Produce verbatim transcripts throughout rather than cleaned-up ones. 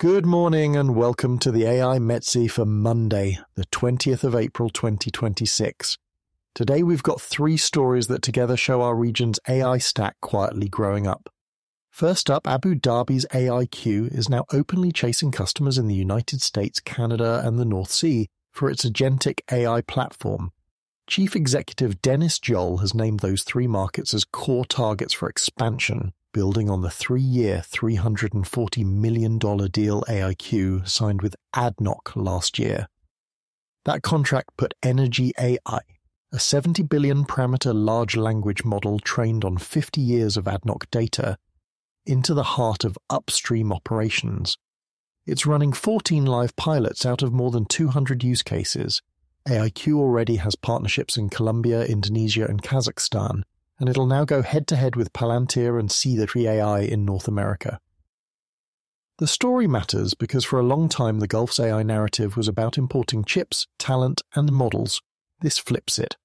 Good morning and welcome to the A I Metzi for Monday, the twentieth of April twenty twenty-six. Today we've got three stories that together show our region's A I stack quietly growing up. First up, Abu Dhabi's A I Q is now openly chasing customers in the United States, Canada and the North Sea for its agentic A I platform. Chief Executive Dennis Joel has named those three markets as core targets for expansion, building on the three-year, three hundred forty million dollars deal A I Q signed with A D N O C last year. That contract put Energy A I, a seventy billion parameter large language model trained on fifty years of A D N O C data, into the heart of upstream operations. It's running fourteen live pilots out of more than two hundred use cases. A I Q already has partnerships in Colombia, Indonesia and Kazakhstan, and it'll now go head-to-head with Palantir and C three A I in North America. The story matters because for a long time the Gulf's A I narrative was about importing chips, talent, and models. This flips it.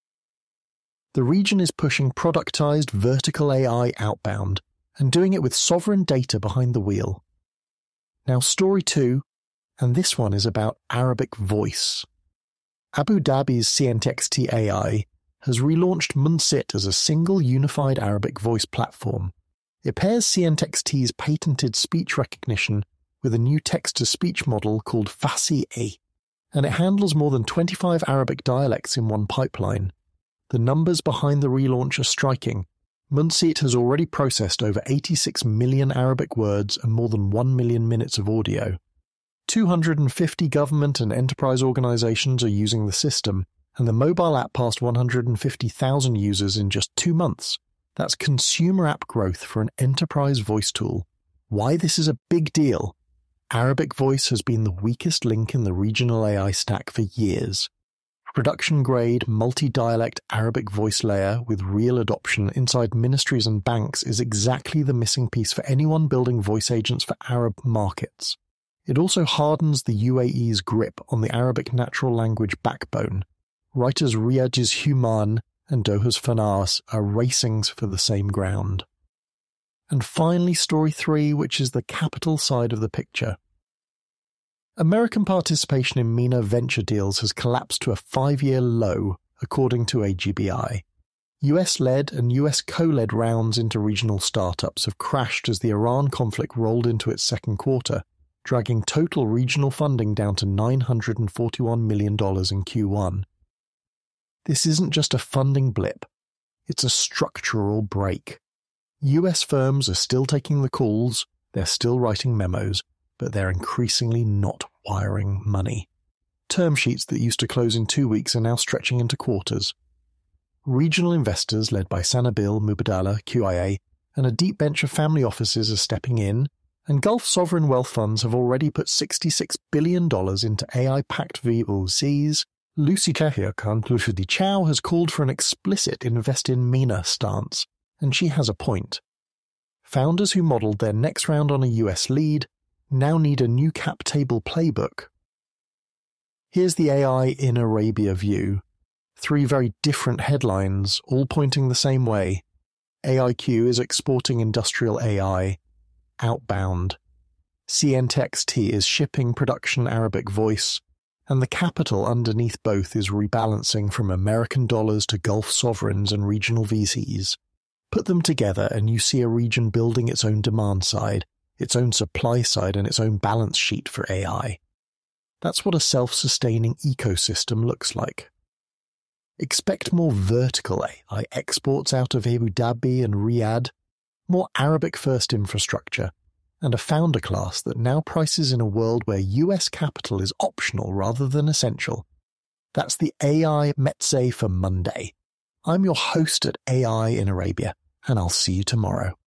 The region is pushing productized vertical A I outbound, and doing it with sovereign data behind the wheel. Now story two, and this one is about Arabic voice. Abu Dhabi's C N T X T A I has relaunched Munsit as a single unified Arabic voice platform. It pairs C N T X T's patented speech recognition with a new text-to-speech model called Fasi-A, and it handles more than twenty-five Arabic dialects in one pipeline. The numbers behind the relaunch are striking. Munsit has already processed over eighty-six million Arabic words and more than one million minutes of audio. two hundred fifty government and enterprise organizations are using the system, and the mobile app passed one hundred fifty thousand users in just two months. That's consumer app growth for an enterprise voice tool. Why this is a big deal? Arabic voice has been the weakest link in the regional A I stack for years. Production-grade, multi-dialect Arabic voice layer with real adoption inside ministries and banks is exactly the missing piece for anyone building voice agents for Arab markets. It also hardens the U A E's grip on the Arabic natural language backbone. Writers Riyadh's Human and Doha's Fanas are racing for the same ground. And finally, story three, which is the capital side of the picture. American participation in MENA venture deals has collapsed to a five-year low, according to A G B I. U S-led and U S co-led rounds into regional startups have crashed as the Iran conflict rolled into its second quarter, dragging total regional funding down to nine hundred forty-one million dollars in Q one. This isn't just a funding blip, it's a structural break. U S firms are still taking the calls, they're still writing memos, but they're increasingly not wiring money. Term sheets that used to close in two weeks are now stretching into quarters. Regional investors led by Sanabil, Mubadala, Q I A, and a deep bench of family offices are stepping in, and Gulf sovereign wealth funds have already put sixty-six billion dollars into A I-packed V O Cs. Lucy Chahyakhan Lushudi Chow has called for an explicit invest in MENA stance, and she has a point. Founders who modelled their next round on a U S lead now need a new cap table playbook. Here's the A I in Arabia view. Three very different headlines, all pointing the same way. A I Q is exporting industrial A I. Outbound. C N T X T is shipping production Arabic voice, and the capital underneath both is rebalancing from American dollars to Gulf sovereigns and regional V Cs. Put them together and you see a region building its own demand side, its own supply side and its own balance sheet for A I. That's what a self-sustaining ecosystem looks like. Expect more vertical A I exports out of Abu Dhabi and Riyadh, more Arabic-first infrastructure, and a founder class that now prices in a world where U S capital is optional rather than essential. That's the A I Metze for Monday. I'm your host at A I in Arabia, and I'll see you tomorrow.